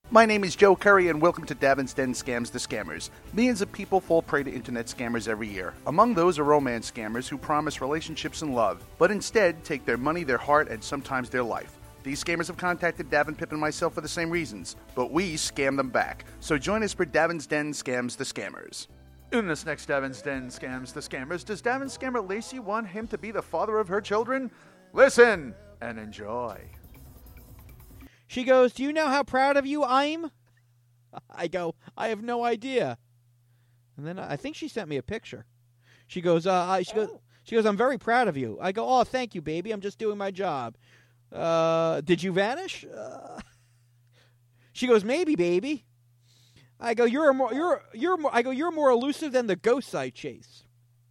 My name is Joe Curry, and welcome to Davin's Den Scams the Scammers. Millions of people fall prey to internet scammers every year. Among those are romance scammers who promise relationships and love, but instead take their money, their heart, and sometimes their life. These scammers have contacted Davin, Pip, and myself for the same reasons, but we scam them back. So join us for Davin's Den Scams the Scammers. In this next Davin's Den Scams the Scammers, does Davin's scammer Lacey want him to be the father of her children? Listen and enjoy. She goes, "Do you know how proud of you I'm?" I go, "I have no idea." And then I think she sent me a picture. She goes, she goes, "I'm very proud of you." I go, "Oh, thank you, baby. I'm just doing my job." Did you vanish? She goes, "Maybe, baby." I go, you're more elusive than the ghosts I chase."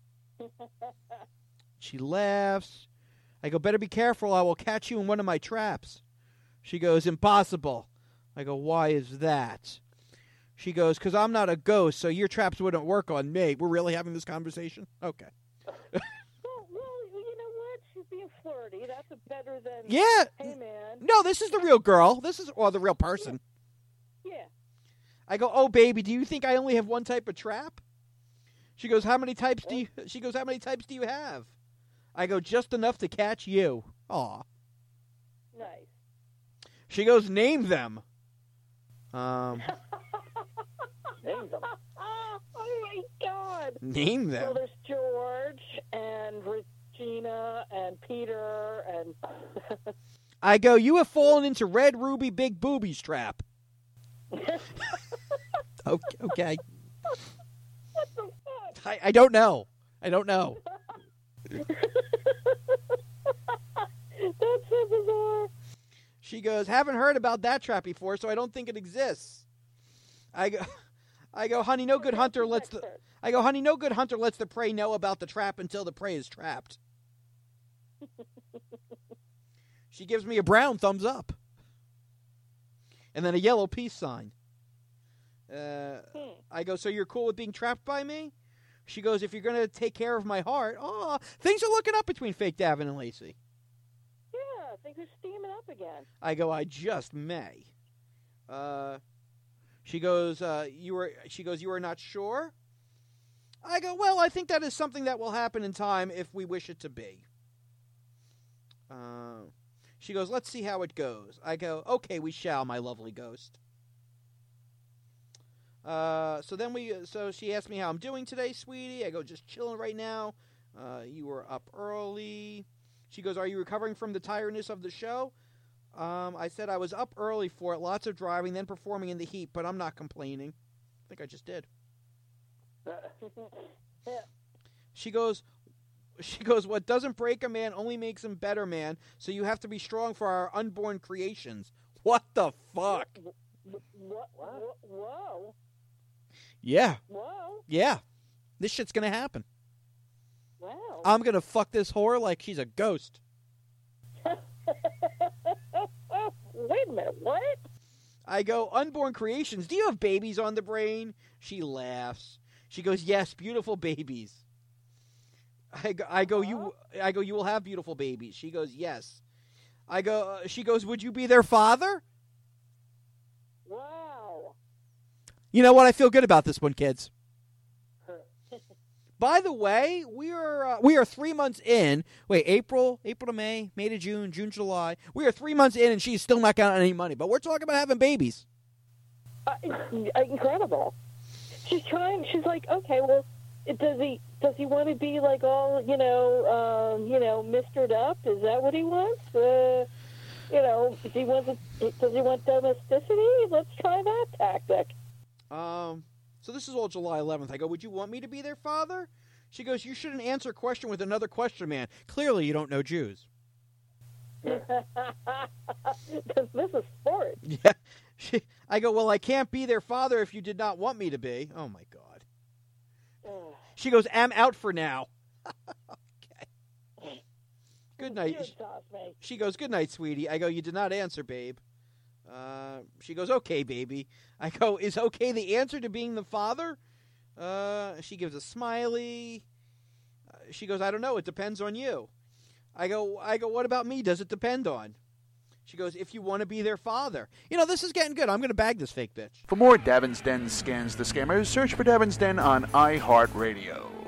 She laughs. I go, "Better be careful. I will catch you in one of my traps." She goes, "Impossible." I go, "Why is that?" She goes, "'Cause I'm not a ghost, so your traps wouldn't work on me." We're really having this conversation? Okay. Well, you know what? She's being flirty. That's better than, Yeah. "Hey, man." No, this is the real girl. This is, the real person. Yeah. I go, "Oh, baby, do you think I only have one type of trap?" She goes, How many types do you have?" I go, "Just enough to catch you." Aw. Nice. She goes, "Name them." Name them. Oh, my God. Name Well, them. there's George and Regina and Peter and... I go, "You have fallen into Red Ruby Big Boobies trap." Okay. What the fuck? I don't know. That's so bizarre. She goes, "Haven't heard about that trap before, so I don't think it exists." I go, "Honey, no good hunter lets the prey know about the trap until the prey is trapped." She gives me a brown thumbs up. And then a yellow peace sign. I go, "So you're cool with being trapped by me?" She goes, "If you're going to take care of my heart." Oh, things are looking up between fake Davin and Lacey. Yeah, things are steaming up again. I go, "I just may." She goes, "You are not sure?" I go, "Well, I think that is something that will happen in time if we wish it to be." She goes, "Let's see how it goes." I go, "Okay, we shall, my lovely ghost." So she asked me how I'm doing today, sweetie. I go, "Just chilling right now." You were up early. She goes, "Are you recovering from the tiredness of the show?" I said I was up early for it, lots of driving, then performing in the heat, but I'm not complaining. I think I just did. Yeah. She goes, "What doesn't break a man only makes him better, man. So you have to be strong for our unborn creations." What the fuck? What? Whoa. Yeah. Whoa. Yeah. This shit's gonna happen. Wow. I'm gonna fuck this whore like she's a ghost. Wait a minute, what? I go, "Unborn creations, do you have babies on the brain?" She laughs. She goes, "Yes, beautiful babies." I go, "You will have beautiful babies." She goes, "Yes." She goes, "Would you be their father?" Wow. You know what? I feel good about this one, kids. By the way, we are 3 months in. Wait, April to May, May to June, June, July. We are 3 months in, and she's still not counting any money. But we're talking about having babies. Incredible. She's trying. She's like, okay, well, does he want to be like all mistered up? Is that what he wants? Does he want domesticity? Let's try that tactic. So this is all July 11th. I go, "Would you want me to be their father?" She goes, "You shouldn't answer a question with another question, man. Clearly you don't know Jews." This is sport. Yeah. I go, "Well, I can't be their father if you did not want me to be." Oh, my God. She goes, "I'm out for now." Okay. Good night. She goes, "Good night, sweetie." I go, "You did not answer, babe." She goes, "Okay, baby." I go, "Is okay the answer to being the father?" She gives a smiley. She goes, "I don't know. It depends on you." I go, "What about me does it depend on?" She goes, if you want to be their father. You know, this is getting good. I'm going to bag this fake bitch. For more Davin's Den Scams the Scammers, search for Davin's Den on iHeartRadio.